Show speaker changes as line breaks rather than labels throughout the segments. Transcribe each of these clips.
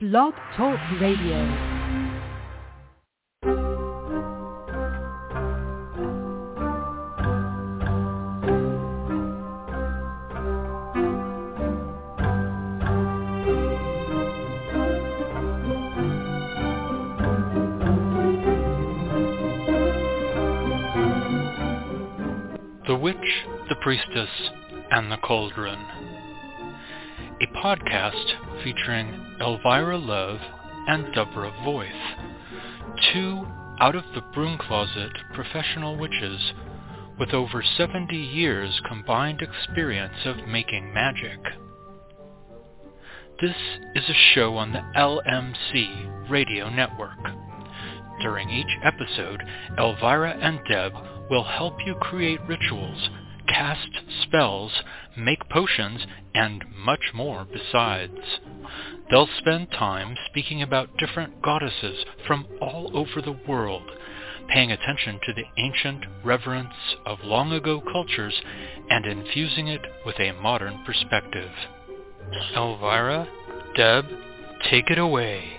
Blog Talk Radio.
The Witch, the Priestess, and the Cauldron. A podcast featuring Elvira Love and Deborah Voith, two out-of-the-broom-closet professional witches with over 70 years combined experience of making magic. This is a show on the LMC Radio Network. During each episode, Elvira and Deb will help you create rituals, cast spells, make potions, and much more besides. They'll spend time speaking about different goddesses from all over the world, paying attention to the ancient reverence of long-ago cultures and infusing it with a modern perspective. Elvira, Deb, take it away.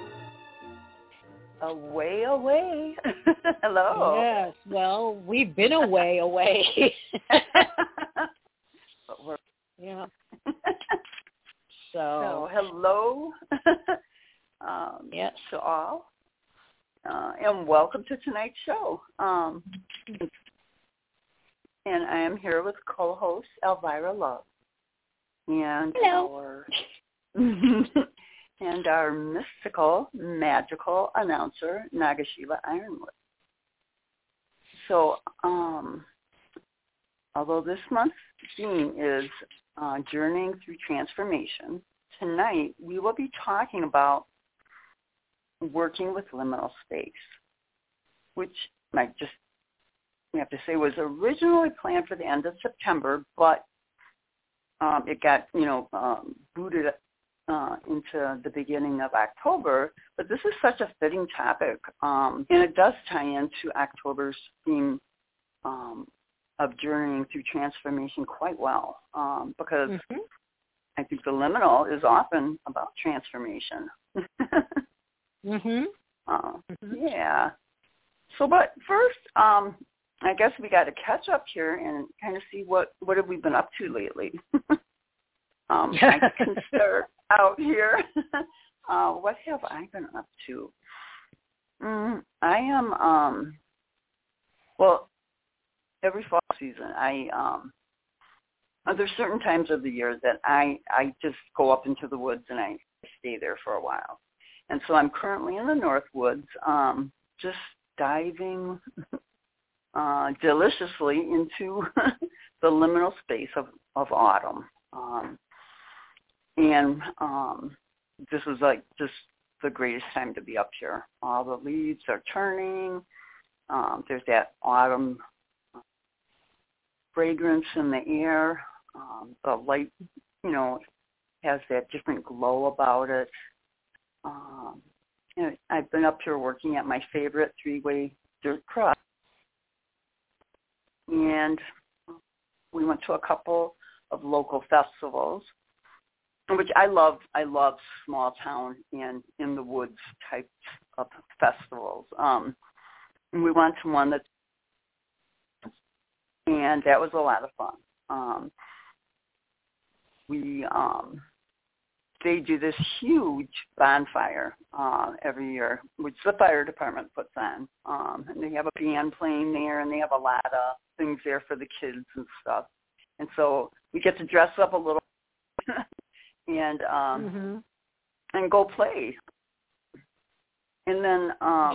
Away. Hello.
Yes, well, we've been away.
But we're
Yeah.
so hello
Yes.
to all, and welcome to tonight's show. And I am here with co-host Elvira Love and
Hello.
our mystical, magical announcer, Nagashila Ironwood. So, although this month's theme is journeying through transformation, tonight we will be talking about working with liminal space, which we have to say was originally planned for the end of September, but it got, booted into the beginning of October. But this is such a fitting topic, and it does tie into October's theme of journeying through transformation quite well, because I think the liminal is often about transformation. Yeah. So, but first, I guess we got to catch up here and kind of see what have we been up to lately. I can start out here. What have I been up to? I am, well, every fall season, there's certain times of the year that I just go up into the woods and I stay there for a while. And so I'm currently in the North Woods, just diving deliciously into the liminal space of autumn. And this is like just the greatest time to be up here. All the leaves are turning. There's that autumn fragrance in the air. The light, has that different glow about it. I've been up here working at my favorite 3-way dirt cross. And we went to a couple of local festivals, which I love small town and in the woods type of festivals. And we went to one and that was a lot of fun. They do this huge bonfire every year, which the fire department puts on. And they have a band playing there, and they have a lot of things there for the kids and stuff. And so we get to dress up a little and go play. And then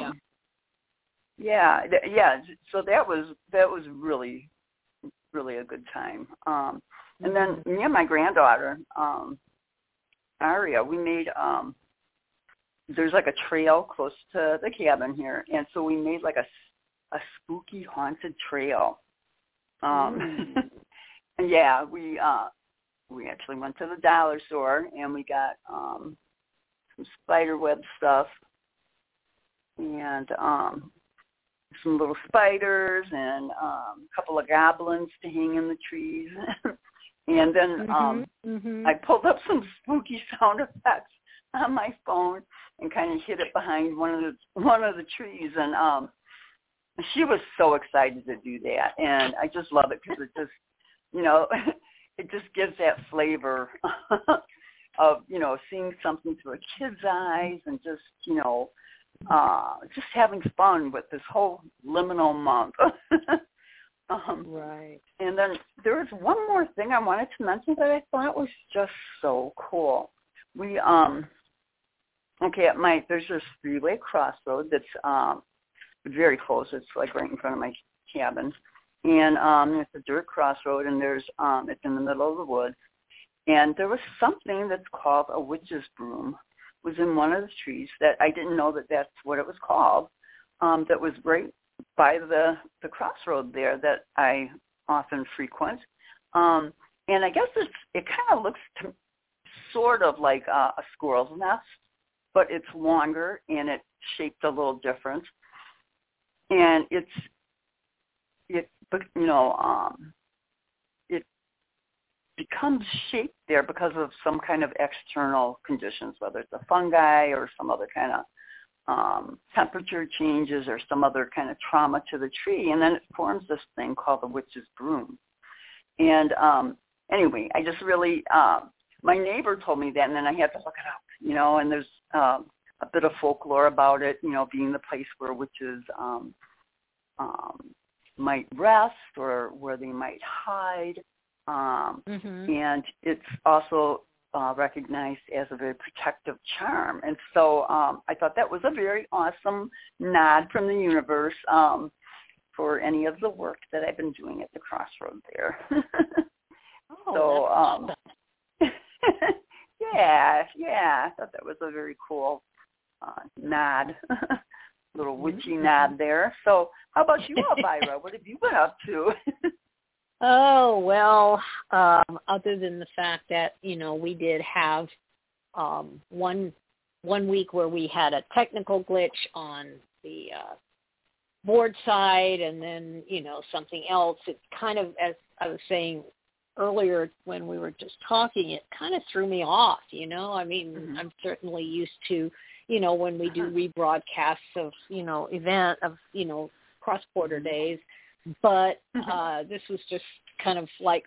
so that was really, really a good time. And then me and my granddaughter, Aria, we made there's like a trail close to the cabin here, and so we made like a spooky haunted trail. And yeah, we actually went to the dollar store and we got some spider web stuff and some little spiders and a couple of goblins to hang in the trees. And then I pulled up some spooky sound effects on my phone and kind of hid it behind one of the trees. And she was so excited to do that, and I just love it because it just, it just gives that flavor of, seeing something through a kid's eyes and just, just having fun with this whole liminal month.
Right.
And then there was one more thing I wanted to mention that I thought was just so cool. We, there's this three-way crossroad that's very close. It's like right in front of my cabin. And it's a dirt crossroad, and there's it's in the middle of the woods. And there was something that's called a witch's broom. It was in one of the trees that I didn't know that that's what it was called. That was right by the crossroad there that I often frequent. And I guess it kind of looks sort of like a squirrel's nest, but it's longer and it's shaped a little different. And it becomes shaped there because of some kind of external conditions, whether it's a fungi or some other kind of temperature changes or some other kind of trauma to the tree, and then it forms this thing called the witch's broom. And anyway, I just really, my neighbor told me that, and then I had to look it up, and there's a bit of folklore about it, being the place where witches might rest or where they might hide. And it's also recognized as a very protective charm. And so I thought that was a very awesome nod from the universe for any of the work that I've been doing at the crossroad there. Yeah, I thought that was a very cool nod, little witchy nod there. So how about you, Elvira? What have you been up to?
Oh, well, other than the fact that, we did have one week where we had a technical glitch on the board side, and then, something else. It kind of, as I was saying earlier when we were just talking, it kind of threw me off, I mean, I'm certainly used to, when we do rebroadcasts of, event of, cross-border days. But this was just kind of like,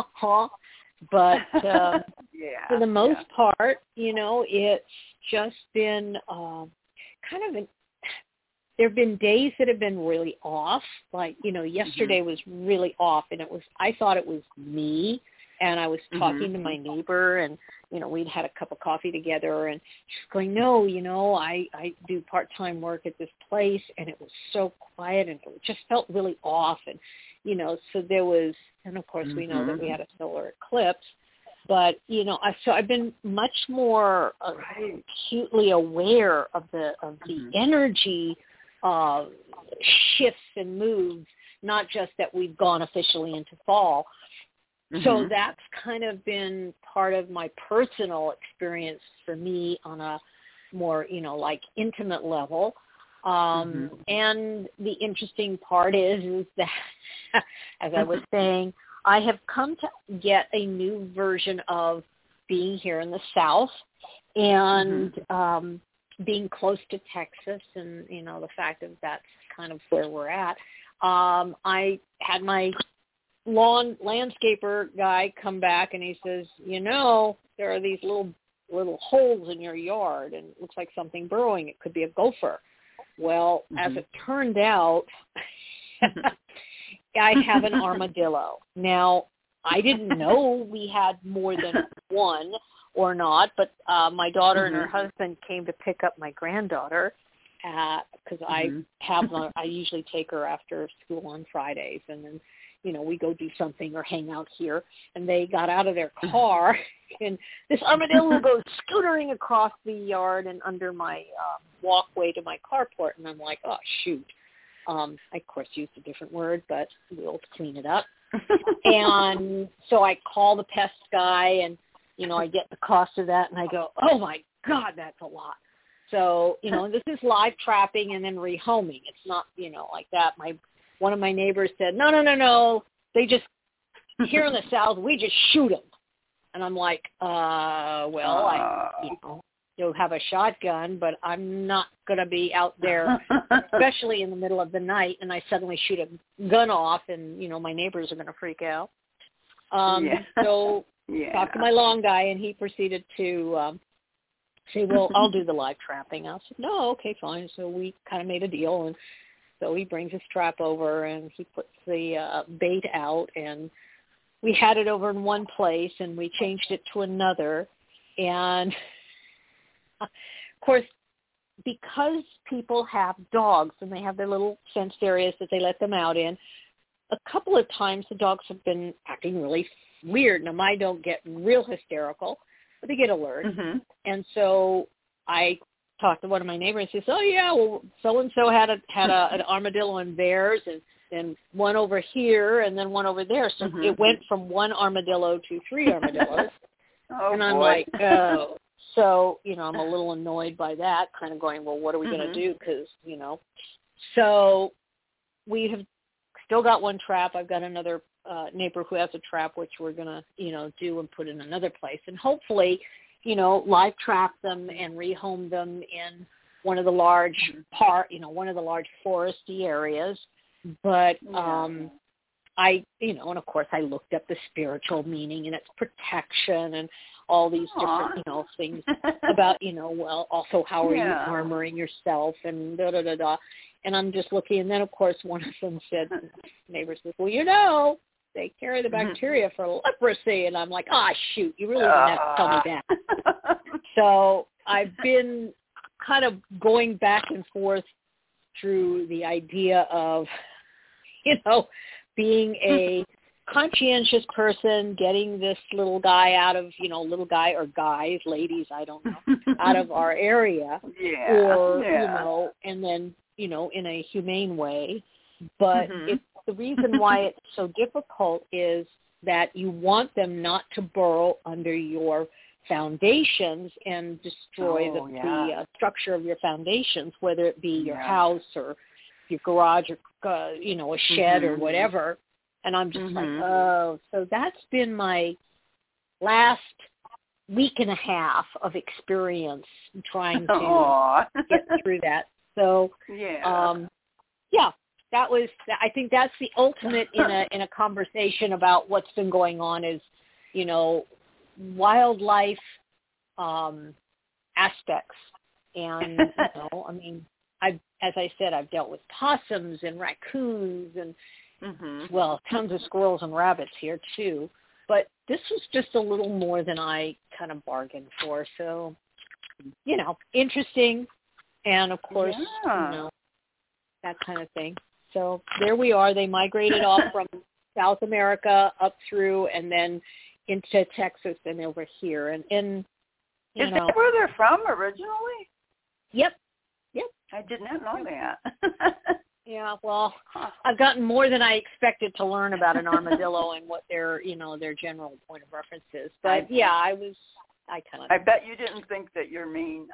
But for the most part, it's just been kind of there have been days that have been really off. Like, yesterday was really off, and I thought it was me. And I was talking to my neighbor, and, we'd had a cup of coffee together, and she's going, no, I do part-time work at this place, and it was so quiet, and it just felt really off. And, so there was, and of course we know that we had a solar eclipse, but, so I've been much more acutely aware of the energy shifts and moves, not just that we've gone officially into fall. So that's kind of been part of my personal experience for me on a more, like intimate level. And the interesting part is that, as I was saying, I have come to get a new version of being here in the South and being close to Texas, and, the fact that that's kind of where we're at. I had my landscaper guy come back, and he says, there are these little holes in your yard, and it looks like something burrowing. It could be a gopher. Well, as it turned out, I have an armadillo. Now, I didn't know we had more than one or not, but my daughter and her husband came to pick up my granddaughter because I usually take her after school on Fridays, and then we go do something or hang out here. And they got out of their car, and this armadillo goes scootering across the yard and under my walkway to my carport. And I'm like, oh, shoot. I, of course, used a different word, but we'll clean it up. And so I call the pest guy, and, I get the cost of that, and I go, oh, my God, that's a lot. So, this is live trapping and then rehoming. It's not, like that. One of my neighbors said, no. They just, here in the South, we just shoot them. And I'm like, have a shotgun, but I'm not going to be out there, especially in the middle of the night, and I suddenly shoot a gun off, and, my neighbors are going to freak out. So talked to my long guy, and he proceeded to say, well, I'll do the live trapping. I said, no, okay, fine. So we kind of made a deal, and so he brings his trap over, and he puts the bait out, and we had it over in one place, and we changed it to another. And, of course, because people have dogs, and they have their little fenced areas that they let them out in, a couple of times the dogs have been acting really weird. Now, mine don't get real hysterical, but they get alert.
Mm-hmm.
And so I talked to one of my neighbors and says, oh, yeah, well, so-and-so had an armadillo and bears, and then one over here and then one over there. So it went from one armadillo to 3 armadillos. And I'm like, oh. So, I'm a little annoyed by that, kind of going, well, what are we going to do? Because, So we have still got one trap. I've got another neighbor who has a trap, which we're going to, do and put in another place. And hopefully, live trap them and rehome them in one of the large one of the large foresty areas. But I, and of course I looked up the spiritual meaning and its protection and all these different, things about, well, also how are you armoring yourself and da-da-da-da. And I'm just looking. And then, of course, one of them said, neighbor says, well, they carry the bacteria for leprosy. And I'm like, shoot, you really didn't have to tell me that. So I've been kind of going back and forth through the idea of, being a conscientious person, getting this little guy out of, little guy or guys, ladies, I don't know, out of our area. Or, and then, in a humane way. But it's the reason why it's so difficult is that you want them not to burrow under your foundations and destroy the structure of your foundations, whether it be your house or your garage or, a shed or whatever. And I'm just like, so that's been my last week and a half of experience trying to get through that. So, that was, I think that's the ultimate in a conversation about what's been going on is, wildlife aspects. And, as I said, I've dealt with possums and raccoons and, tons of squirrels and rabbits here too. But this was just a little more than I kind of bargained for. So, interesting. And, of course, that kind of thing. So there we are. They migrated off from South America up through and then into Texas and over here. And
is that where they're from originally?
Yep.
I did not know that.
Yeah, well, I've gotten more than I expected to learn about an armadillo and what their general point of reference is. But I bet you didn't think that your main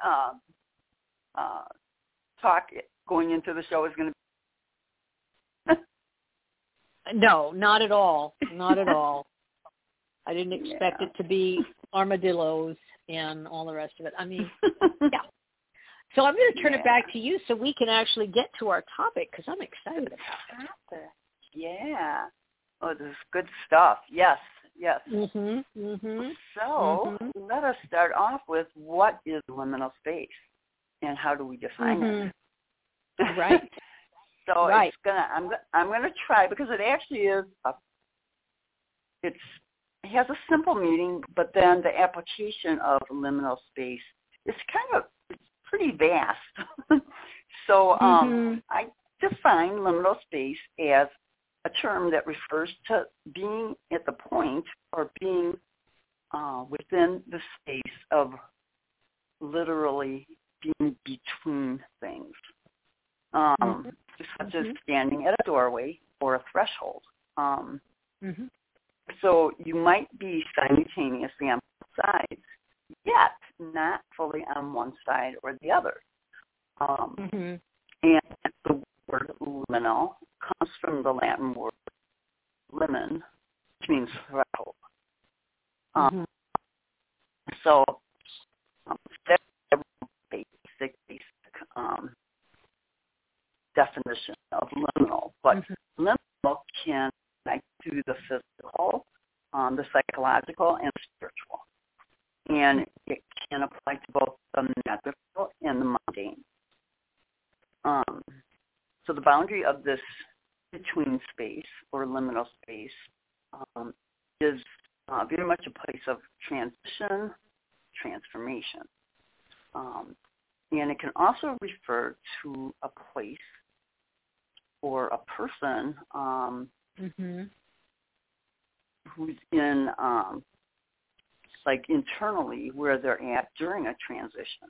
talk going into the show is going to be. No, not at all. Not at all. I didn't expect it to be armadillos and all the rest of it. So I'm going to turn it back to you so we can actually get to our topic because I'm excited about it.
Yeah. Oh, this is good stuff. Yes. So let us start off with what is liminal space and how do we define it?
Right.
So it's I'm gonna try because it actually is it has a simple meaning, but then the application of liminal space is it's pretty vast. So I define liminal space as a term that refers to being at the point or being within the space of literally being between things, such as standing at a doorway or a threshold. So you might be simultaneously on both sides, yet not fully on one side or the other. And the word liminal comes from the Latin word limen, which means threshold. So that definition of liminal, but liminal can connect to the physical, the psychological, and spiritual. And it can apply to both the magical and the mundane. So the boundary of this between space or liminal space is very much a place of transition, transformation. And it can also refer to a place or a person who's in, like internally where they're at during a transition.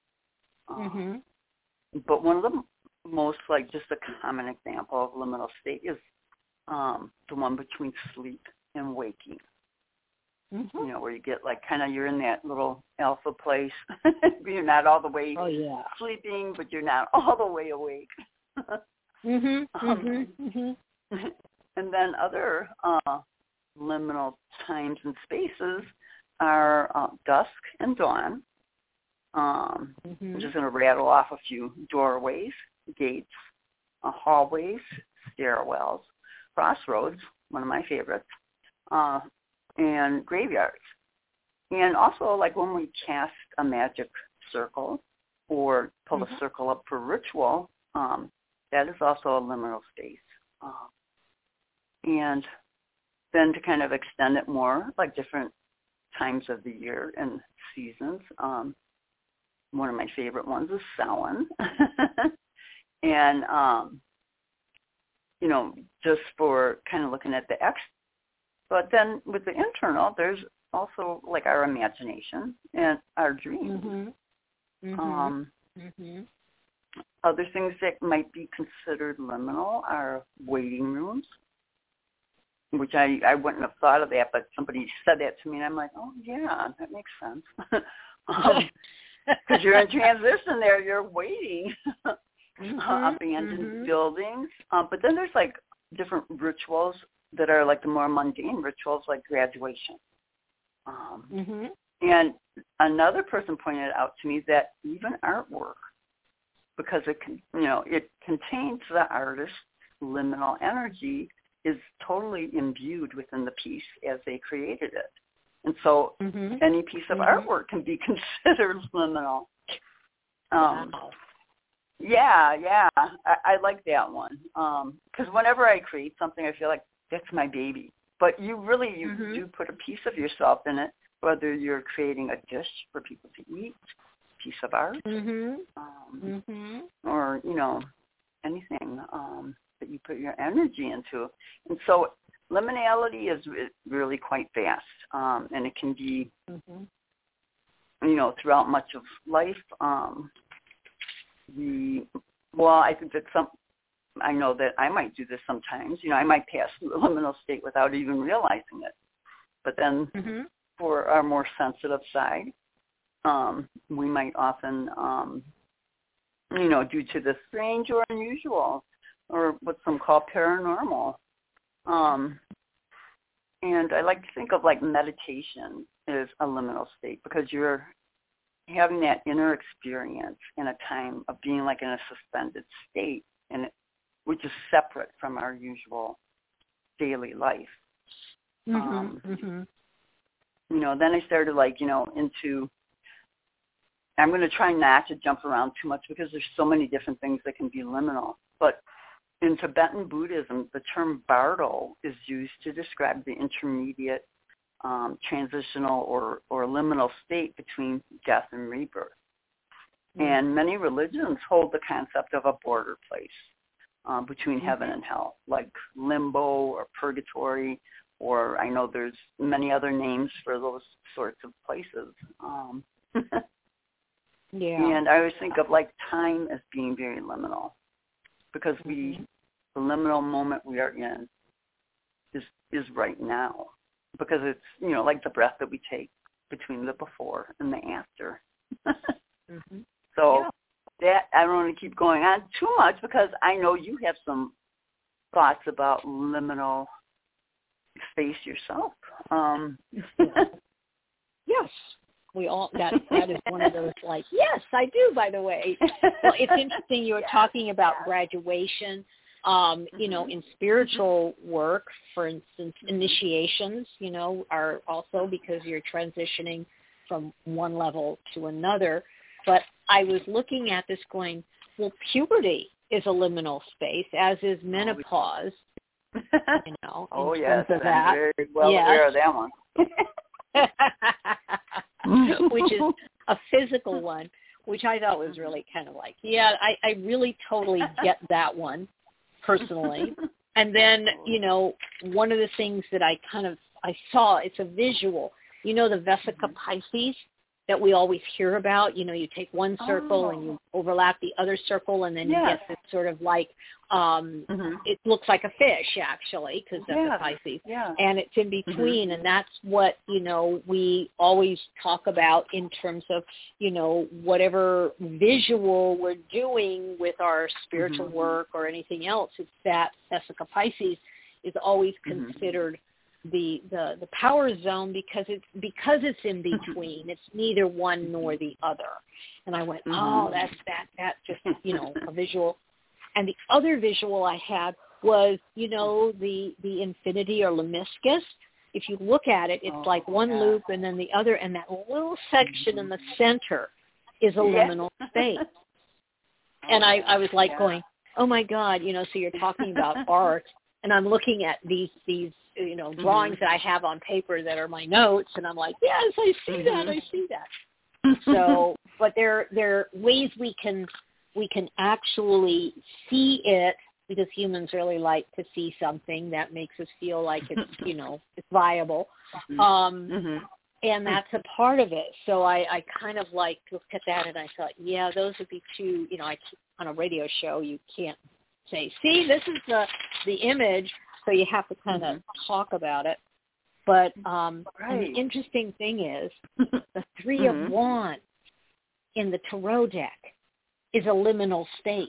But one of the most, like just a common example of liminal state is the one between sleep and waking. You know, where you get like kind of you're in that little alpha place. You're not all the way sleeping, but you're not all the way awake. And then other liminal times and spaces are dusk and dawn. I'm just going to rattle off a few: doorways, gates, hallways, stairwells, crossroads, one of my favorites, and graveyards. And also, like when we cast a magic circle or pull a circle up for ritual, that is also a liminal space. And then to kind of extend it more, like different times of the year and seasons, one of my favorite ones is Samhain. And, you know, just for kind of looking at the but then with the internal, there's also like our imagination and our dreams. Other things that might be considered liminal are waiting rooms, which I wouldn't have thought of that, but somebody said that to me, and I'm like, oh, yeah, that makes sense. Because you're in transition there, you're waiting. Abandoned buildings. But then there's like different rituals that are like the more mundane rituals, like graduation. And another person pointed out to me that even artwork, because it can, you know, it contains the artist's liminal energy, is totally imbued within the piece as they created it. And so any piece of artwork can be considered liminal. Yeah, I like that one. Because whenever I create something, I feel like that's my baby. But you do put a piece of yourself in it, whether you're creating a dish for people to eat, a piece of art, or, you know, anything that you put your energy into. And so liminality is really quite vast, and it can be, you know, throughout much of life. I think that I know that I might do this sometimes. You know, I might pass through a liminal state without even realizing it. But then for our more sensitive side, we might often, you know, due to the strange or unusual, or what some call paranormal. And I like to think of like meditation as a liminal state, because you're having that inner experience in a time of being like in a suspended state, and which is separate from our usual daily life. You know, then I started like, you know, I'm going to try not to jump around too much because there's so many different things that can be liminal. But in Tibetan Buddhism, the term bardo is used to describe the intermediate transitional or liminal state between death and rebirth. And many religions hold the concept of a border place between heaven and hell, like limbo or purgatory, or I know there's many other names for those sorts of places. And I always think of like time as being very liminal, because the liminal moment we are in is right now, because it's, you know, like the breath that we take between the before and the after. So that, I don't want to keep going on too much, because I know you have some thoughts about liminal space yourself.
Yes. We all that is one of those like, yes, I do, by the way. Well, it's interesting you were talking about graduation. You know, in spiritual work, for instance, initiations, you know, are also because you're transitioning from one level to another. But I was looking at this going, well, puberty is a liminal space, as is menopause. You know,
oh,
in
yes,
terms of
I'm
that.
very well aware of that one.
Which is a physical one, which I thought was really kind of like, yeah, I really totally get that one personally. And then, you know, one of the things that I saw, it's a visual, you know, the Vesica Pisces that we always hear about, you know, you take one circle and you overlap the other circle, and then you get this sort of like, it looks like a fish, actually, because that's a Pisces. Yeah. And it's in between, and that's what, you know, we always talk about in terms of, you know, whatever visual we're doing with our spiritual work or anything else. It's that Vesica Pisces is always considered the power zone because it's in between. It's neither one nor the other. And I went, oh, that's just, you know, a visual. And the other visual I had was, you know, the infinity or lemniscus. If you look at it, it's like one loop and then the other, and that little section in the center is a liminal space. And I was like going, oh my God, you know, so you're talking about art, and I'm looking at these you know, drawings that I have on paper that are my notes, and I'm like, yes, I see that, I see that. So, but there are ways we can actually see it, because humans really like to see something that makes us feel like it's, you know, it's viable. And that's a part of it. So I kind of like looked at that and I thought, yeah, those would be two, you know, on a radio show, you can't say, see, this is the image. So you have to kind of talk about it. But and the interesting thing is the Three of Wands in the tarot deck is a liminal space,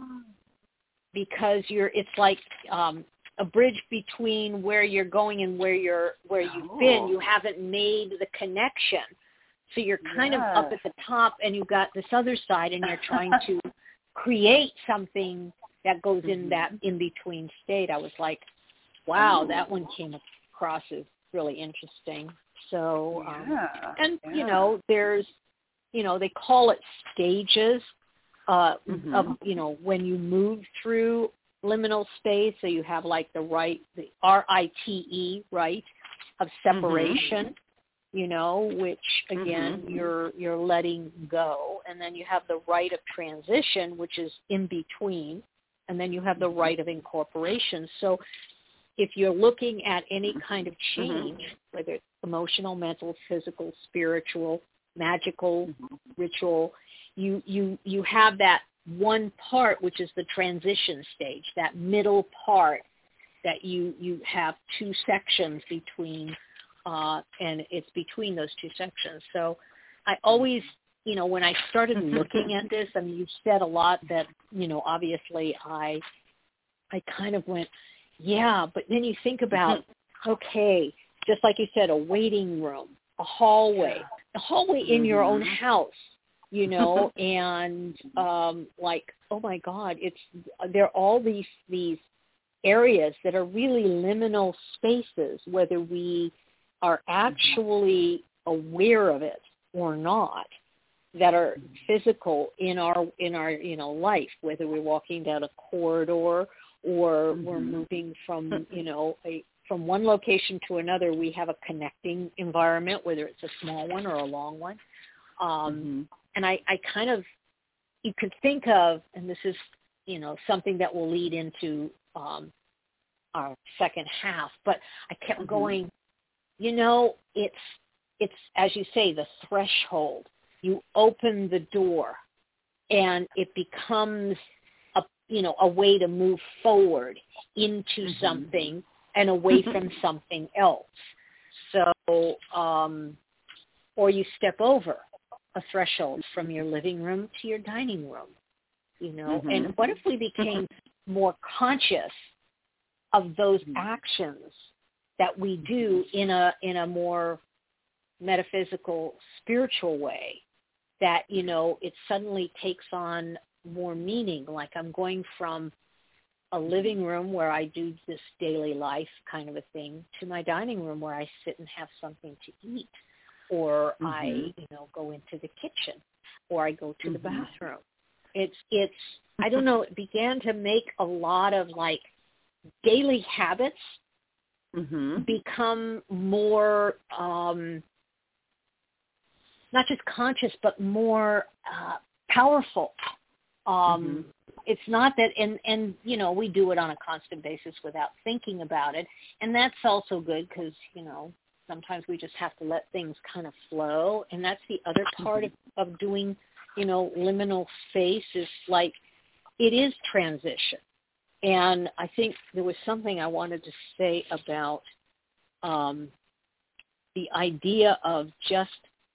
because it's like a bridge between where you're going and where you've been. You haven't made the connection. So you're kind of up at the top, and you've got this other side, and you're trying to create something that goes in that in-between state. I was like, wow, that one came across as really interesting. So, you know, there's, you know, they call it stages of, you know, when you move through liminal space. So you have like the RITE, right, of separation, you know, which again, you're letting go. And then you have the rite of transition, which is in between. And then you have the rite of incorporation. So if you're looking at any kind of change, whether it's emotional, mental, physical, spiritual, magical, ritual, you have that one part, which is the transition stage, that middle part that you have two sections between, and it's between those two sections. So I always, you know, when I started looking at this, I mean, you said a lot that, you know, obviously I kind of went, yeah, but then you think about, okay, just like you said, a waiting room, a hallway in your own house, you know, and like, oh my God, there are all these areas that are really liminal spaces, whether we are actually aware of it or not, that are physical in our you know, life, whether we're walking down a corridor or we're moving from, you know, from one location to another. We have a connecting environment, whether it's a small one or a long one. And I kind of, you could think of, and this is, you know, something that will lead into our second half, but I kept going, you know, it's as you say, the threshold. You open the door and it becomes a way to move forward into something and away from something else. So, or you step over a threshold from your living room to your dining room, you know, and what if we became more conscious of those actions that we do in a more, metaphysical, spiritual way, that, you know, it suddenly takes on more meaning. Like I'm going from a living room where I do this daily life kind of a thing to my dining room where I sit and have something to eat, or I, you know, go into the kitchen, or I go to the bathroom. It's I don't know, it began to make a lot of like daily habits become more not just conscious, but more powerful. It's not that, and you know, we do it on a constant basis without thinking about it, and that's also good because, you know, sometimes we just have to let things kind of flow, and that's the other part of doing, you know, liminal space is like it is transition. And I think there was something I wanted to say about the idea of just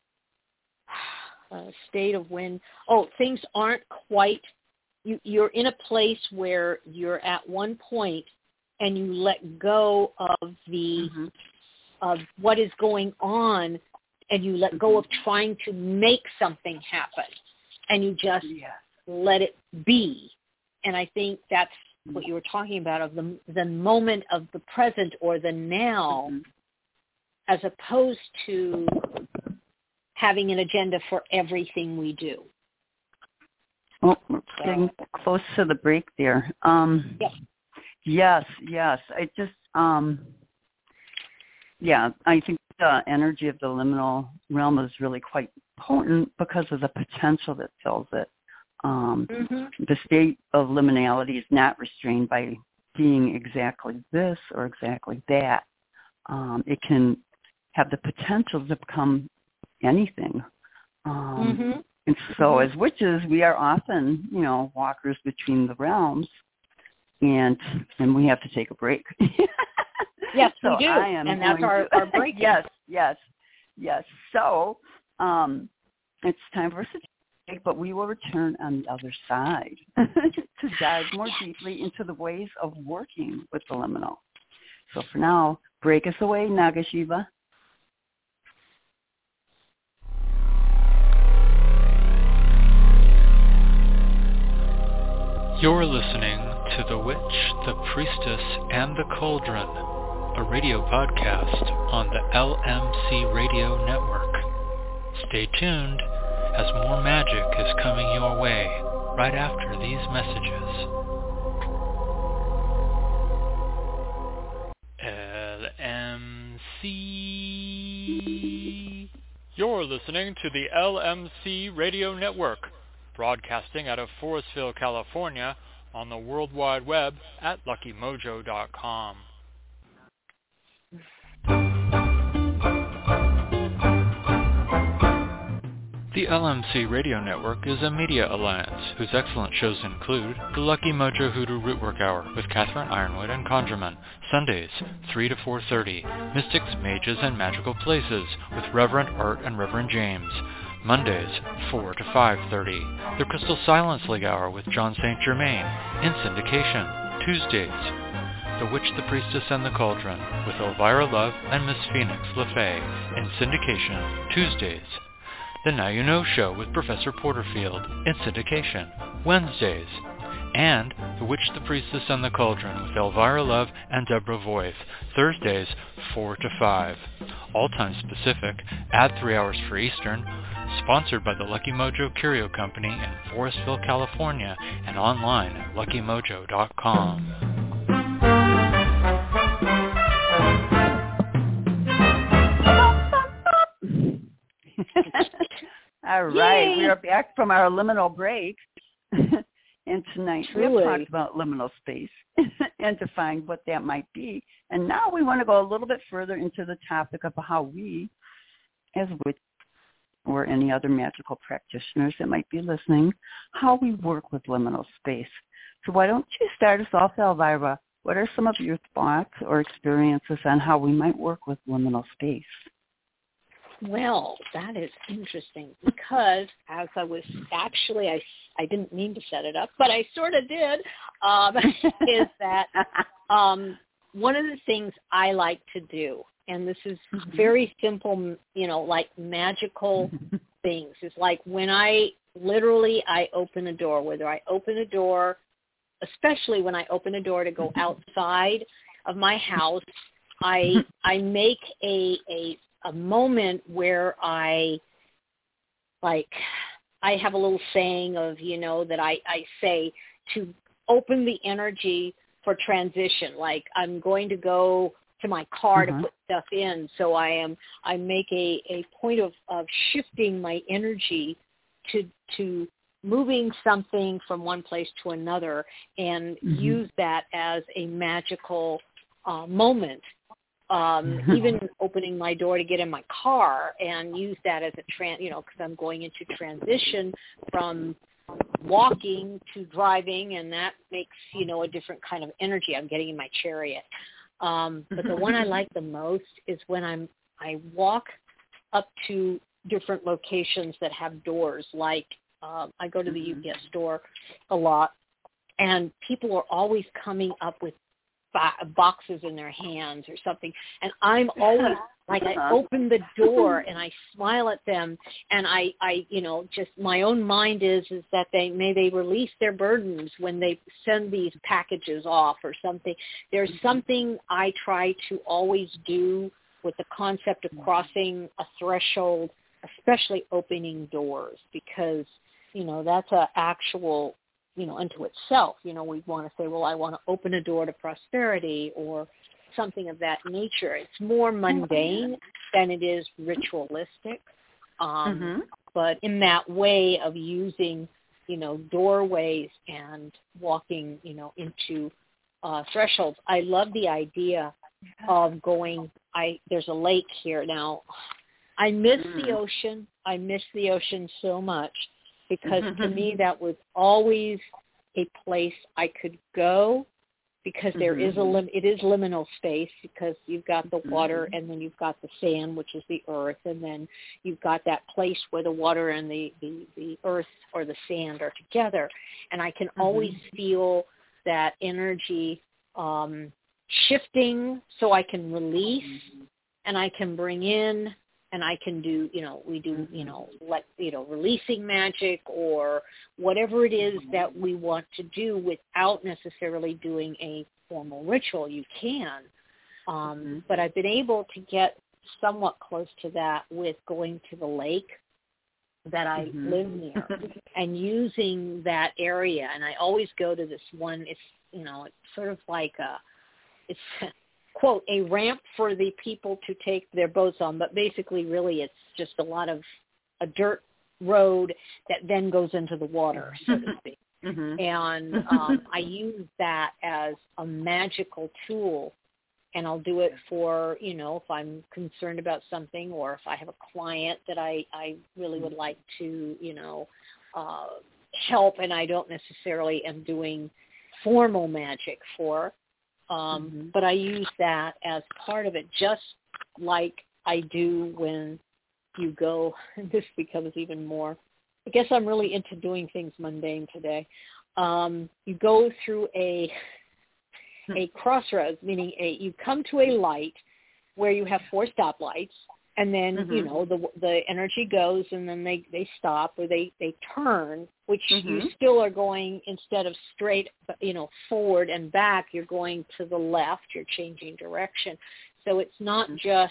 a state of when, things aren't quite, you're in a place where you're at one point and you let go of the of what is going on, and you let go of trying to make something happen, and you just let it be. And I think that's what you were talking about, of the moment of the present or the now, as opposed to having an agenda for everything we do.
Well, we're getting close to the break there. Yes. I just, I think the energy of the liminal realm is really quite potent because of the potential that fills it. The state of liminality is not restrained by being exactly this or exactly that. It can have the potential to become anything. And so as witches, we are often, you know, walkers between the realms, and we have to take a break.
Yes,
so
we do, and that's our break.
Yes. So it's time for us to take, but we will return on the other side to dive more deeply into the ways of working with the liminal. So for now, break us away, Nagashiva.
You're listening to The Witch, the Priestess, and the Cauldron, a radio podcast on the LMC Radio Network. Stay tuned, as more magic is coming your way right after these messages. LMC. You're listening to the LMC Radio Network, broadcasting out of Forestville, California, on the World Wide Web at LuckyMojo.com. The LMC Radio Network is a media alliance whose excellent shows include the Lucky Mojo Hoodoo Rootwork Hour with Catherine Ironwood and Conjurman, Sundays, 3 to 4:30, Mystics, Mages, and Magical Places with Reverend Art and Reverend James, Mondays, 4 to 5:30, the Crystal Silence League Hour with John St. Germain, in syndication, Tuesdays, The Witch, the Priestess, and the Cauldron with Elvira Love and Miss Phoenix LaFay, in syndication, Tuesdays, The Now You Know Show with Professor Porterfield, in syndication, Wednesdays, and The Witch, the Priestess, and the Cauldron with Elvira Love and Deborah Voith, Thursdays, 4 to 5. All times Pacific, add 3 hours for Eastern, sponsored by the Lucky Mojo Curio Company in Forestville, California, and online at LuckyMojo.com.
All right, we are back from our liminal break. And tonight we have talked about liminal space and defined what that might be. And now we want to go a little bit further into the topic of how we, as witches or any other magical practitioners that might be listening, how we work with liminal space. So why don't you start us off, Elvira? What are some of your thoughts or experiences on how we might work with liminal space?
Well, that is interesting because as I was actually, I didn't mean to set it up, but I sort of did, is that one of the things I like to do and this is very simple, like magical things. It's like when I open a door, whether I open a door, especially when I open a door to go outside of my house, I make a moment where I have a little saying of, that I say to open the energy for transition. Like I'm going to go to my car to put stuff in. So I make a point of shifting my energy to moving something from one place to another, and use that as a magical moment. Even opening my door to get in my car, and use that as a because I'm going into transition from walking to driving, and that makes, a different kind of energy. I'm getting in my chariot. But the one I like the most is when I walk up to different locations that have doors. Like I go to the UPS store a lot, and people are always coming up with boxes in their hands or something, and I'm always like, I open the door and I smile at them, and I just my own mind is that they release their burdens when they send these packages off or something. There's something I try to always do with the concept of crossing a threshold, especially opening doors, because that's a actual unto itself. We want to say, well, I want to open a door to prosperity or something of that nature. It's more mundane than it is ritualistic. But in that way of using, doorways and walking, into thresholds. I love the idea of going, there's a lake here. Now, I miss the ocean. I miss the ocean so much, because to me that was always a place I could go, because there is it is liminal space, because you've got the water and then you've got the sand, which is the earth, and then you've got that place where the water and the earth or the sand are together. And I can always feel that energy shifting, so I can release and I can bring in. And I can do, we do, releasing magic or whatever it is that we want to do without necessarily doing a formal ritual. You can. But I've been able to get somewhat close to that with going to the lake that I live near and using that area. And I always go to this one. It's, it's sort of like it's quote, a ramp for the people to take their boats on, but basically really it's just a dirt road that then goes into the water, so to speak. And I use that as a magical tool, and I'll do it for, if I'm concerned about something, or if I have a client that I really would like to, help, and I don't necessarily am doing formal magic for. But I use that as part of it, just like I do when you go, and this becomes even more, I guess I'm really into doing things mundane today. You go through a crossroads, meaning you come to a light where you have 4 stoplights, and then, the energy goes, and then they stop, or they turn, which you still are going, instead of straight, forward and back, you're going to the left, you're changing direction. So it's not just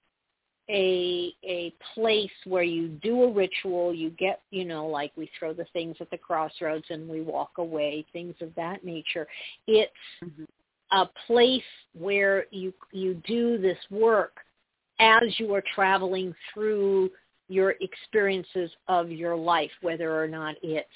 a place where you do a ritual, you get, like we throw the things at the crossroads and we walk away, things of that nature. It's a place where you do this work as you are traveling through your experiences of your life, whether or not it's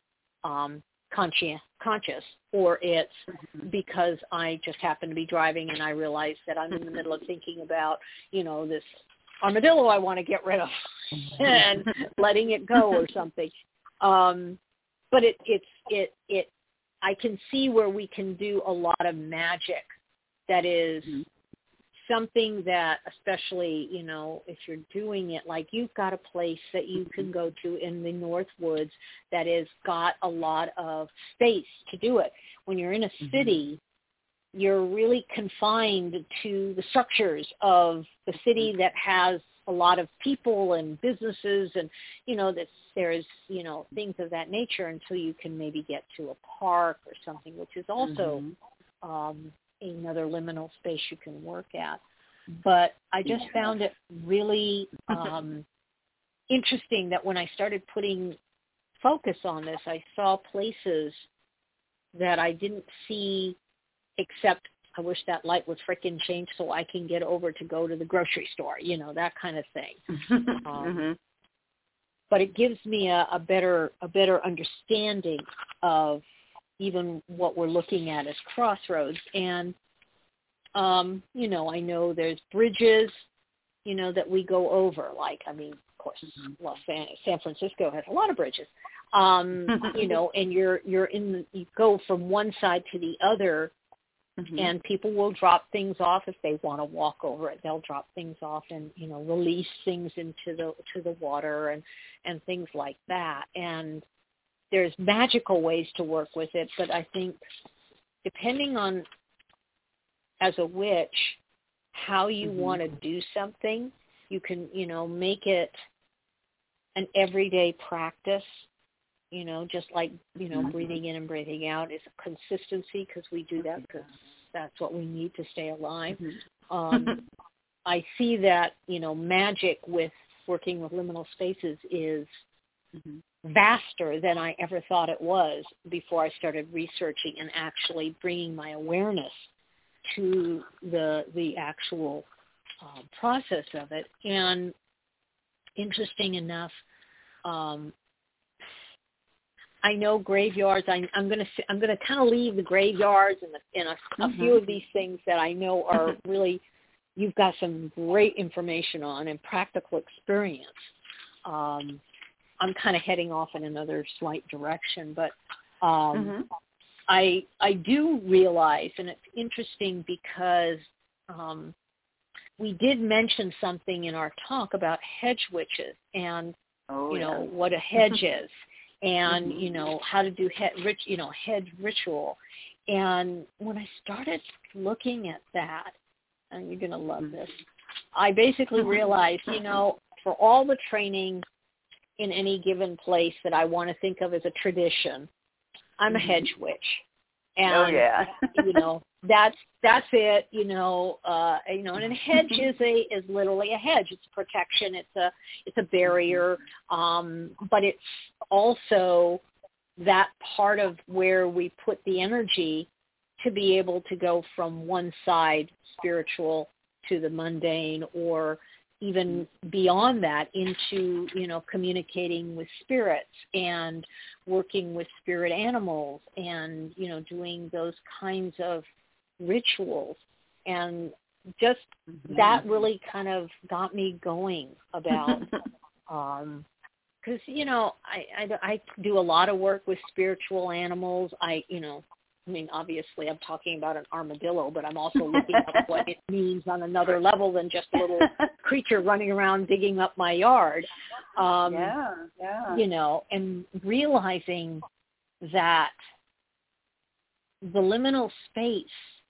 conscious or it's because I just happen to be driving and I realize that I'm in the middle of thinking about, this armadillo I want to get rid of and letting it go or something. But I can see where we can do a lot of magic that is something that, especially, if you're doing it, like you've got a place that you can go to in the North Woods that has got a lot of space to do it. When you're in a city, you're really confined to the structures of the city that has a lot of people and businesses and, that there's, things of that nature until you can maybe get to a park or something, which is also another liminal space you can work at. But I just found it really interesting that when I started putting focus on this, I saw places that I didn't see except I wish that light was frickin' changed so I can get over to go to the grocery store, that kind of thing. But it gives me a better understanding of even what we're looking at as crossroads. And, I know there's bridges, that we go over. Like, of course, San Francisco has a lot of bridges. And you go from one side to the other. And people will drop things off if they want to walk over it. They'll drop things off and release things into the water and things like that. And there's magical ways to work with it, but I think depending on, as a witch, how you want to do something, you can make it an everyday practice. Just like, breathing in and breathing out is a consistency because we do that because that's what we need to stay alive. I see that, magic with working with liminal spaces is vaster than I ever thought it was before I started researching and actually bringing my awareness to the actual process of it. And interesting enough, I know graveyards. I'm going to kind of leave the graveyards and a few of these things that I know are really, you've got some great information on and practical experience. I'm kind of heading off in another slight direction, but I do realize, and it's interesting because we did mention something in our talk about hedge witches and what a hedge is. And, how to do hedge ritual. And when I started looking at that, and you're going to love this, I basically realized, for all the training in any given place that I want to think of as a tradition, I'm a hedge witch. And, that's it, and a hedge is literally a hedge. It's protection. It's a barrier. But it's also that part of where we put the energy to be able to go from one side, spiritual, to the mundane, or even beyond that into, communicating with spirits and working with spirit animals and, doing those kinds of rituals. And just that really kind of got me going about, because, I do a lot of work with spiritual animals. Obviously I'm talking about an armadillo, but I'm also looking at what it means on another level than just a little creature running around digging up my yard. And realizing that the liminal space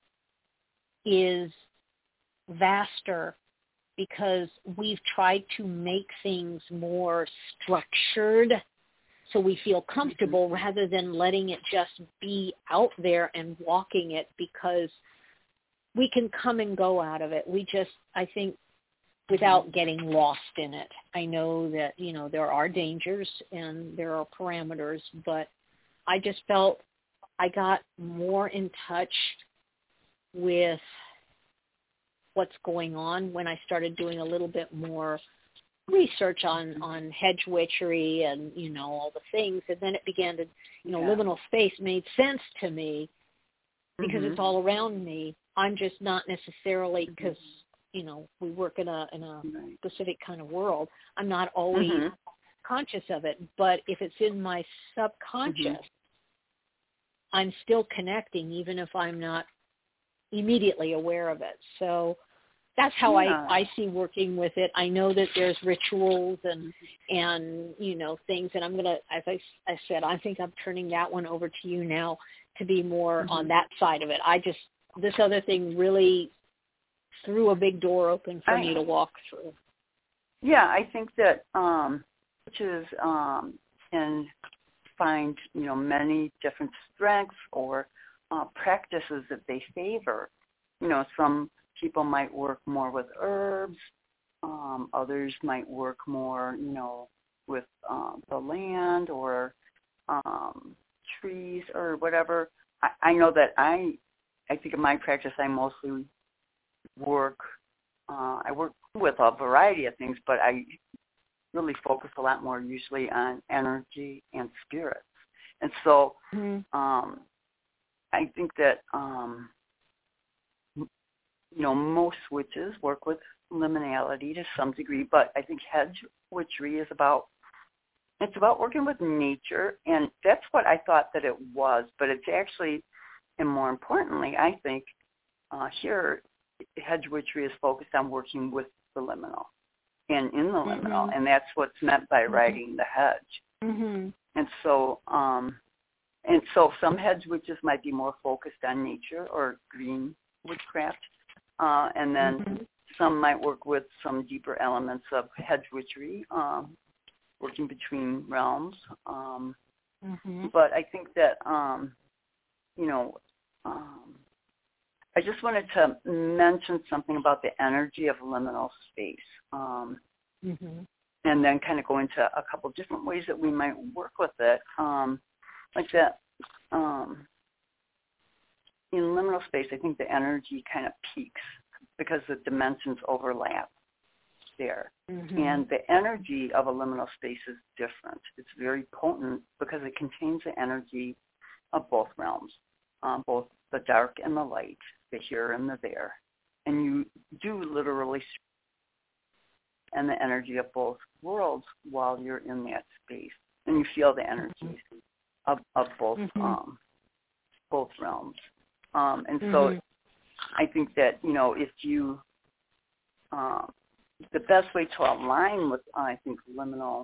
is vaster because we've tried to make things more structured so we feel comfortable rather than letting it just be out there and walking it, because we can come and go out of it. We just, I think, without getting lost in it. I know that, there are dangers and there are parameters, but I just felt I got more in touch with what's going on when I started doing a little bit more research on hedge witchery and, all the things. And then it began to, liminal space made sense to me because it's all around me. I'm just not necessarily, because, we work in a specific kind of world. I'm not always conscious of it, but if it's in my subconscious, I'm still connecting even if I'm not immediately aware of it. So that's how I see working with it. I know that there's rituals and things, and I'm going to, as I said, I think I'm turning that one over to you now to be more on that side of it. this other thing really threw a big door open for me to walk through.
Yeah, I think that witches can find, many different strengths or practices that they favor. Some people might work more with herbs. Others might work more, with the land or trees or whatever. I know that I think in my practice I mostly work. I work with a variety of things, but I really focus a lot more usually on energy and spirits. And so I think that, most witches work with liminality to some degree, but I think hedge witchery is about working with nature, and that's what I thought that it was, but it's actually, and more importantly, I think here, hedge witchery is focused on working with the liminal and in the liminal, and that's what's meant by riding the hedge. And so some hedge witches might be more focused on nature or green witchcraft, and then some might work with some deeper elements of hedge witchery, working between realms. But I think that, I just wanted to mention something about the energy of liminal space, and then kind of go into a couple different ways that we might work with it. Like that, in liminal space, I think the energy kind of peaks because the dimensions overlap there. And the energy of a liminal space is different. It's very potent because it contains the energy of both realms, both the dark and the light, the here and the there. And you do literally and the energy of both worlds while you're in that space. And you feel the energies of both both realms. And so I think that, if you, the best way to align with, I think, liminal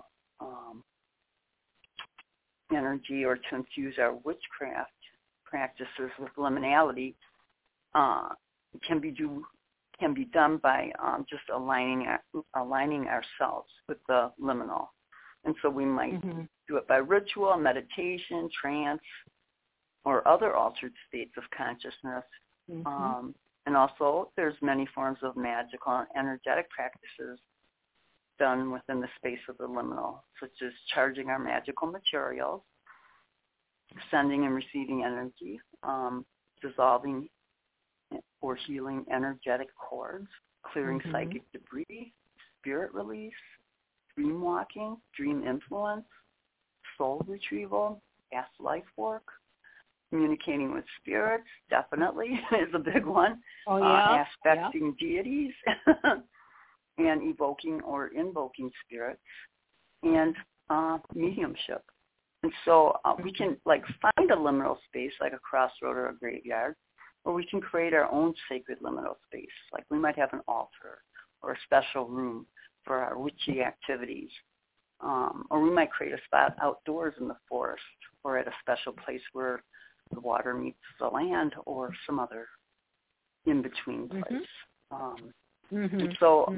energy or to infuse our witchcraft practices with liminality can be done by just aligning ourselves with the liminal. And so we might do it by ritual, meditation, trance, or other altered states of consciousness. And also there's many forms of magical and energetic practices done within the space of the liminal, such as charging our magical materials, sending and receiving energy, dissolving or healing energetic cords, clearing psychic debris, spirit release, dream walking, dream influence, soul retrieval, past life work, communicating with spirits, definitely, is a big one. Aspecting deities and evoking or invoking spirits, and mediumship. And so we can find a liminal space like a crossroad or a graveyard, or we can create our own sacred liminal space. Like we might have an altar or a special room for our witchy activities. Or we might create a spot outdoors in the forest or at a special place where the water meets the land or some other in-between place. And so,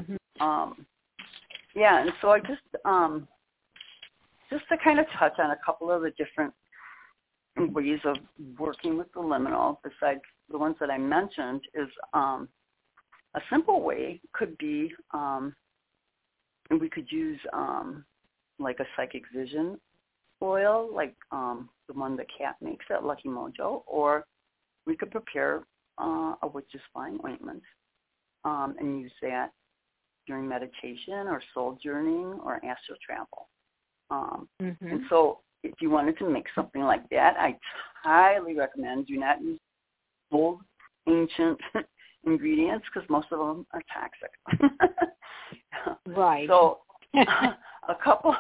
and so I just to kind of touch on a couple of the different ways of working with the liminal, besides the ones that I mentioned, is a simple way could be, we could use like a psychic vision oil, like the one that Kat makes at Lucky Mojo, or we could prepare a witch's fine ointment and use that during meditation or soul journeying or astral travel. And so if you wanted to make something like that, I highly recommend do not use old, ancient ingredients because most of them are toxic.
Right.
So a couple,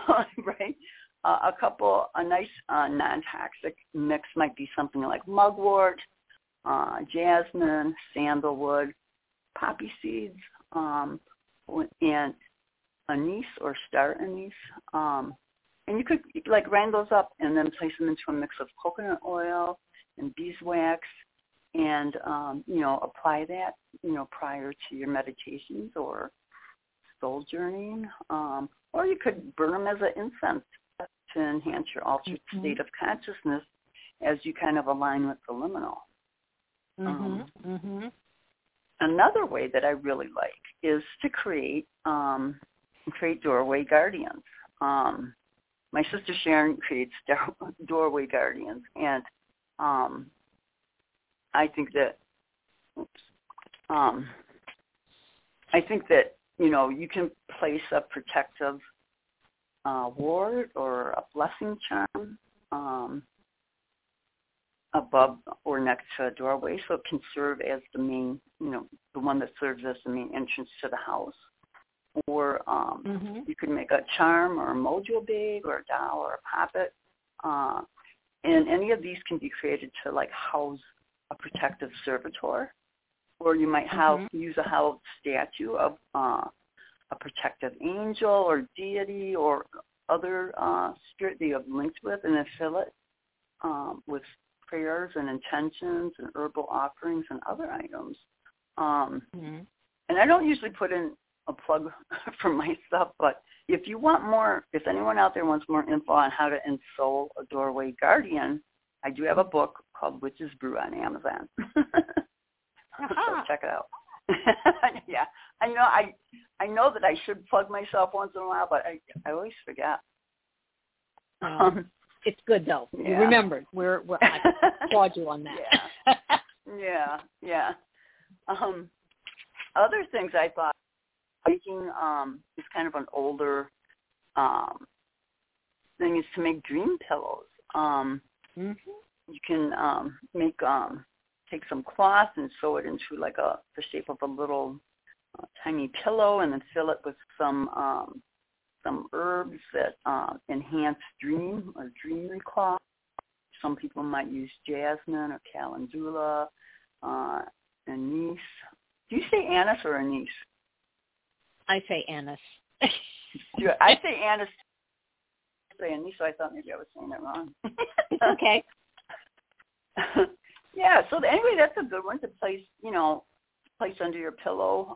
a nice non-toxic mix might be something like mugwort, jasmine, sandalwood, poppy seeds, and anise or star anise. And you could grind those up and then place them into a mix of coconut oil and beeswax and, apply that, prior to your meditations or soul journeying. Or you could burn them as an incense to enhance your altered state of consciousness as you kind of align with the liminal. Another way that I really like is to create doorway guardians. My sister Sharon creates doorway guardians, and I think that you can place a protective ward or a blessing charm above or next to a doorway, so it can serve as the main, the one that serves as the main entrance to the house. Or you could make a charm or a mojo bag or a doll or a puppet. And any of these can be created to like house a protective servitor. Or you might use a held statue of a protective angel or deity or other spirit that you have linked with, and then fill it with prayers and intentions and herbal offerings and other items. And I don't usually put in a plug for myself, but if anyone out there wants more info on how to ensoul a doorway guardian, I do have a book called Witch's Brew on Amazon. So check it out. Yeah, I know that I should plug myself once in a while, but I always forget.
It's good though.
Yeah.
You remembered. I applaud you on that.
Yeah. Other things I thought making is kind of an older thing is to make dream pillows. You can take some cloth and sew it into like the shape of a little tiny pillow, and then fill it with some herbs that enhance dream or dream recall. Some people might use jasmine or calendula, anise. Do you say anise or anise?
I say anise.
I say anise. I say anise, so I thought maybe I was saying it wrong.
Okay.
Yeah, so anyway, that's a good one to place under your pillow.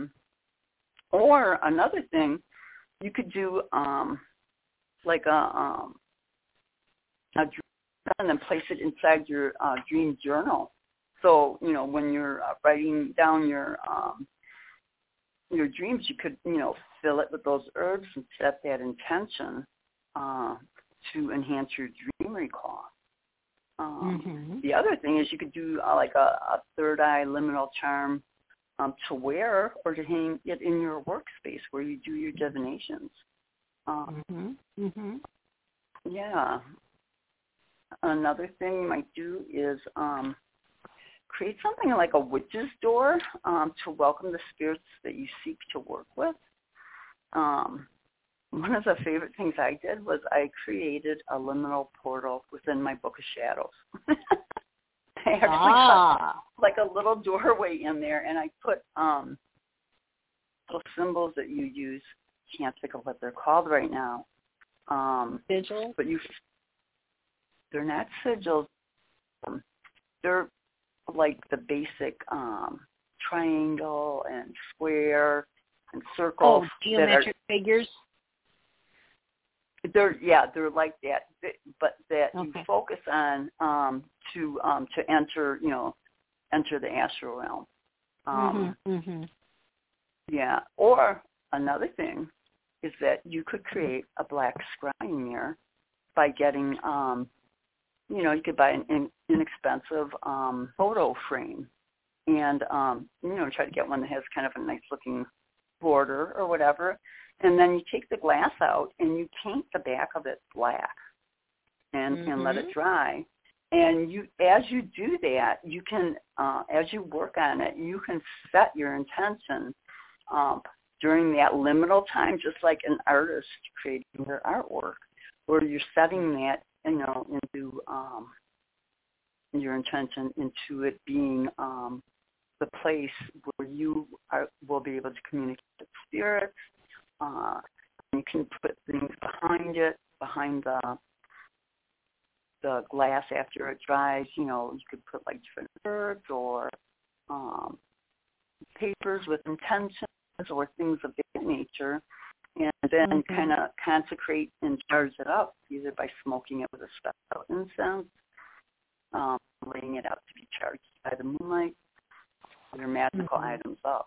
Or another thing, you could do like a dream and then place it inside your dream journal. So, when you're writing down your dreams, you could, fill it with those herbs and set that intention to enhance your dream recall. The other thing is you could do like a third eye liminal charm to wear or to hang it in your workspace where you do your divinations. Yeah. Another thing you might do is create something like a witch's door to welcome the spirits that you seek to work with. One of the favorite things I did was I created a liminal portal within my Book of Shadows. I actually put like a little doorway in there, and I put little symbols that you use. Can't think of what they're called right now.
Sigils?
But they're not sigils. They're like the basic triangle and square and circle.
Oh, geometric figures?
They're like that, but that you focus on to enter the astral realm. Yeah. Or another thing is that you could create a black scrying mirror by getting you could buy an inexpensive photo frame and try to get one that has kind of a nice looking border or whatever. And then you take the glass out and you paint the back of it black and let it dry. And as you do that, you can, as you work on it, you can set your intention during that liminal time, just like an artist creating their artwork, where you're setting that, into your intention into it being the place where you will be able to communicate with spirits. You can put things behind it, behind the glass after it dries, you could put like different herbs or papers with intentions or things of that nature, and then kind of consecrate and charge it up, either by smoking it with a special incense, laying it out to be charged by the moonlight, your magical items up.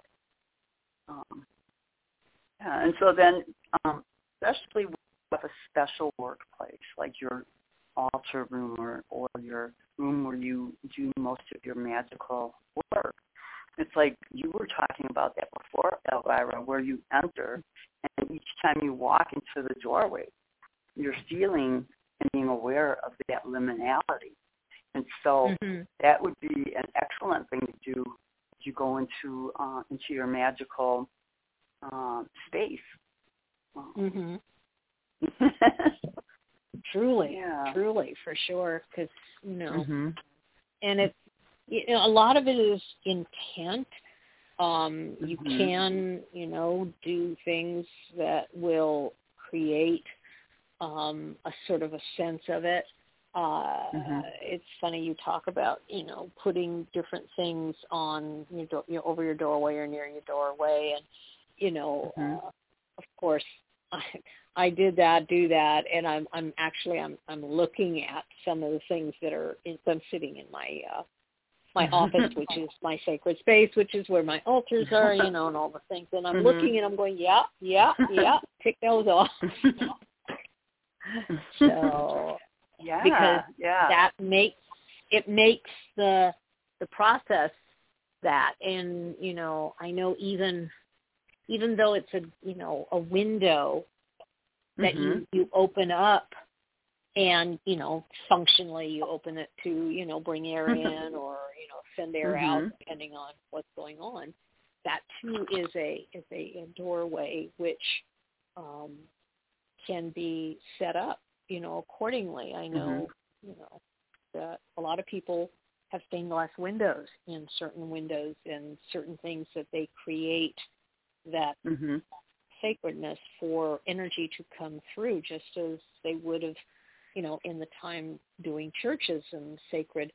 And so then, especially with a special workplace, like your altar room or your room where you do most of your magical work. It's like you were talking about that before, Elvira, where you enter, and each time you walk into the doorway, you're feeling and being aware of that liminality. And so that would be an excellent thing to do as you go into your magical space.
Truly, for sure, because, and it's, a lot of it is intent. You can, do things that will create a sort of a sense of it. It's funny you talk about, putting different things on over your doorway or near your doorway, and of course, I do that, and I'm looking at some of the things that are. I'm sitting in my my office, which is my sacred space, which is where my altars are, and all the things. And I'm looking, and I'm going, yeah, tick those off. So, because that makes the process that, and I know even though it's a window that you open up, and functionally you open it to bring air in or send air out, depending on what's going on. That too is a doorway which can be set up accordingly. I know that a lot of people have stained glass windows in certain windows and certain things that they create that sacredness for energy to come through, just as they would have in the time doing churches, and sacred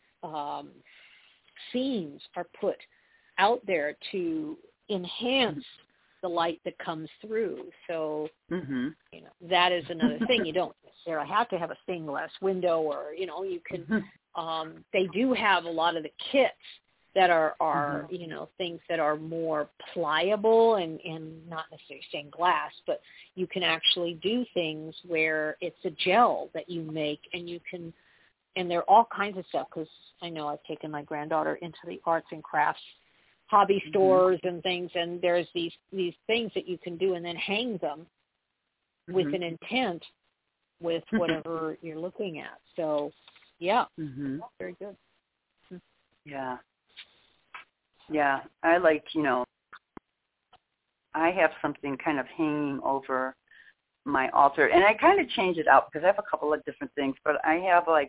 scenes are put out there to enhance the light that comes through. So, that is another thing. You don't necessarily have to have a stained glass window, or, you can, they do have a lot of the kits that are things that are more pliable and not necessarily stained glass, but you can actually do things where it's a gel that you make, and you can, and there are all kinds of stuff, because I know I've taken my granddaughter into the arts and crafts hobby stores and things, and there's these things that you can do and then hang them with an intent with whatever you're looking at. So, very good.
Yeah, I like, I have something kind of hanging over my altar, and I kind of change it out because I have a couple of different things, but I have like,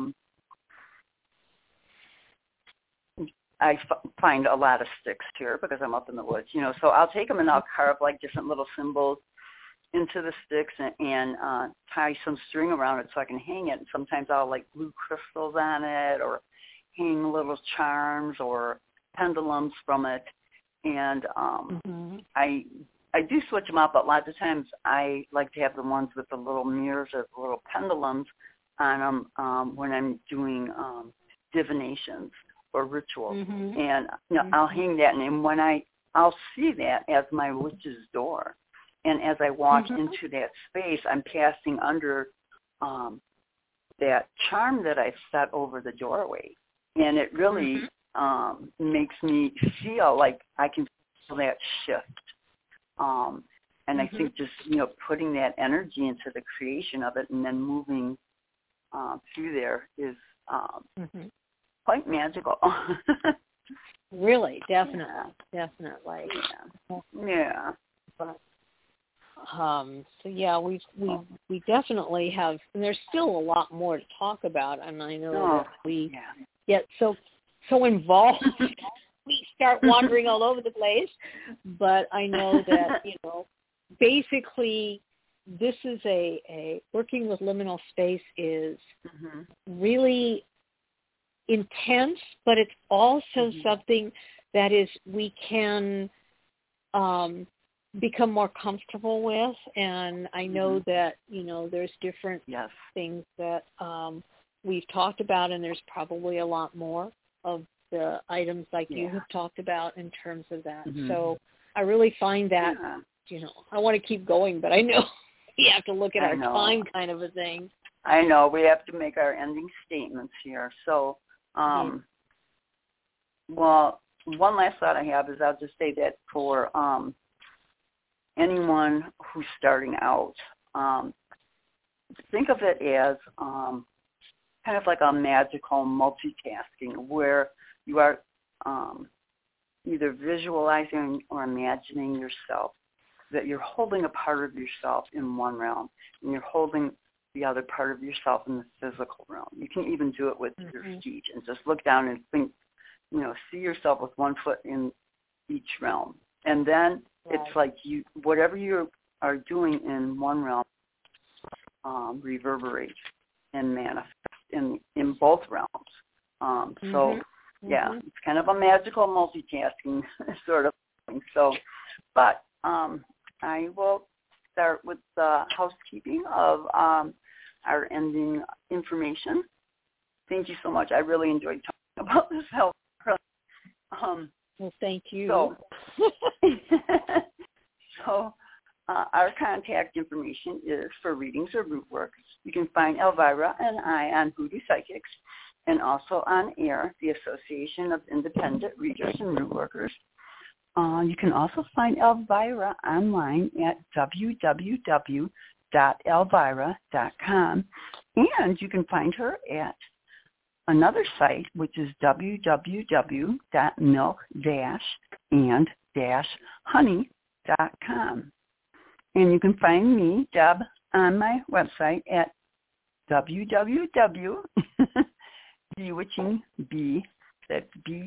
I find a lot of sticks here because I'm up in the woods, so I'll take them and I'll carve like different little symbols into the sticks and tie some string around it so I can hang it. And sometimes I'll like glue crystals on it or hang little charms or pendulums from it. And I do switch them out, but lots of times I like to have the ones with the little mirrors or the little pendulums on them when I'm doing divinations or rituals. And I'll hang that, and when I'll see that as my witch's door. And as I walk into that space, I'm passing under that charm that I've set over the doorway. And it really makes me feel like I can feel that shift. And I think just, putting that energy into the creation of it and then moving through there is quite magical.
Really, definitely.
Yeah.
But, we definitely have, and there's still a lot more to talk about, and I know that we get so involved, we start wandering all over the place, but I know that, basically this is a working with liminal space is really intense, but it's also something that is we can become more comfortable with. And I know that, there's different things that we've talked about, and there's probably a lot more of the items like you have talked about in terms of that. So I really find that, I want to keep going, but I know we have to look at our time kind of a thing.
I know. We have to make our ending statements here. So, well, one last thought I have is I'll just say that for anyone who's starting out, think of it as kind of like a magical multitasking where you are either visualizing or imagining yourself, that you're holding a part of yourself in one realm and you're holding the other part of yourself in the physical realm. You can even do it with your feet and just look down and think, see yourself with one foot in each realm. And then it's like whatever you are doing in one realm reverberates and manifests in both realms. So, it's kind of a magical multitasking sort of thing. So, but I will start with the housekeeping of our ending information. Thank you so much. I really enjoyed talking about this health.
Well, thank you.
So our contact information is for readings or root work. You can find Elvira and I on Hoodoo Psychics and also on AIR, the Association of Independent Readers and Root Workers. You can also find Elvira online at www.elvira.com, and you can find her at another site, which is www.milk-and-honey.com. And you can find me, Deb, on my website at www.bewitching, that's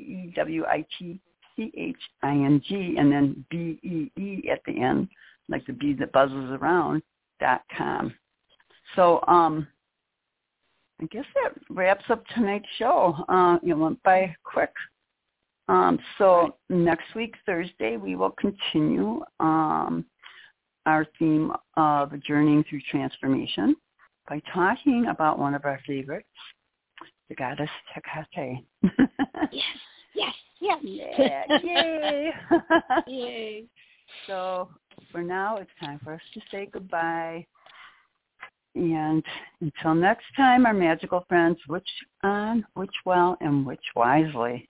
BEWITCHING, and then BEE at the end, like the bee that buzzes around, .com. So I guess that wraps up tonight's show. It went by quick. So next week, Thursday, we will continue our theme of journeying through transformation by talking about one of our favorites, the goddess Hecate.
Yes.
Yeah, yay!
Yay.
So for now, it's time for us to say goodbye. And until next time, our magical friends, witch on, witch well, and witch wisely.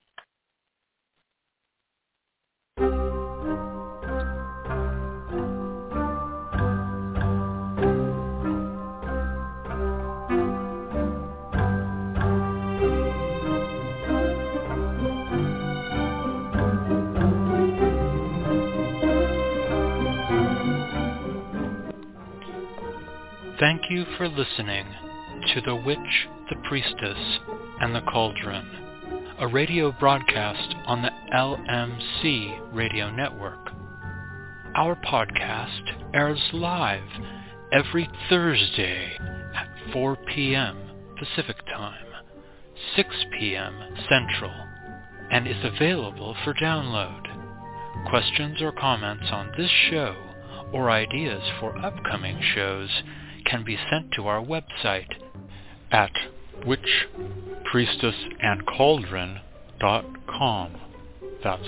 Thank you for listening to The Witch, the Priestess, and the Cauldron, a radio broadcast on the LMC Radio Network. Our podcast airs live every Thursday at 4 p.m. Pacific Time, 6 p.m. Central, and is available for download. Questions or comments on this show or ideas for upcoming shows can be sent to our website at witchpriestessandcauldron.com. That's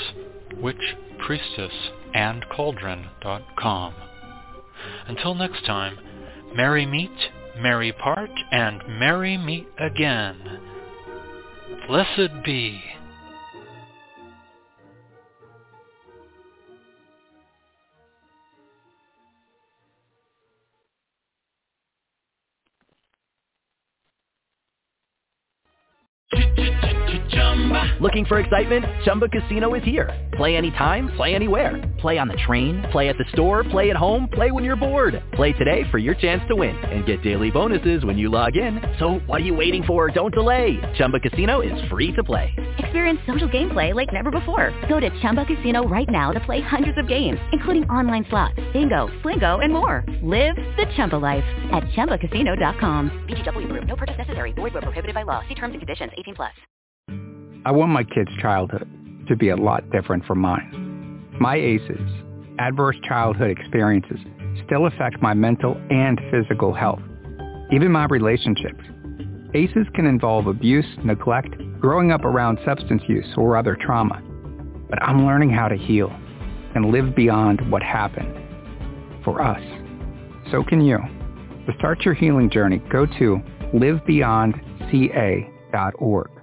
witchpriestessandcauldron.com. Until next time, merry meet, merry part, and merry meet again. Blessed be.
Looking for excitement? Chumba Casino is here. Play anytime, play anywhere. Play on the train, play at the store, play at home, play when you're bored. Play today for your chance to win and get daily bonuses when you log in. So what are you waiting for? Don't delay. Chumba Casino is free to play.
Experience social gameplay like never before. Go to Chumba Casino right now to play hundreds of games, including online slots, bingo, Slingo, and more. Live the Chumba life at ChumbaCasino.com. VGW Group. No purchase necessary. Void where prohibited by law. See terms and conditions. 18+.
I want my kids' childhood to be a lot different from mine. My ACEs, adverse childhood experiences, still affect my mental and physical health, even my relationships. ACEs can involve abuse, neglect, growing up around substance use or other trauma. But I'm learning how to heal and live beyond what happened for us. So can you. To start your healing journey, go to livebeyondca.org.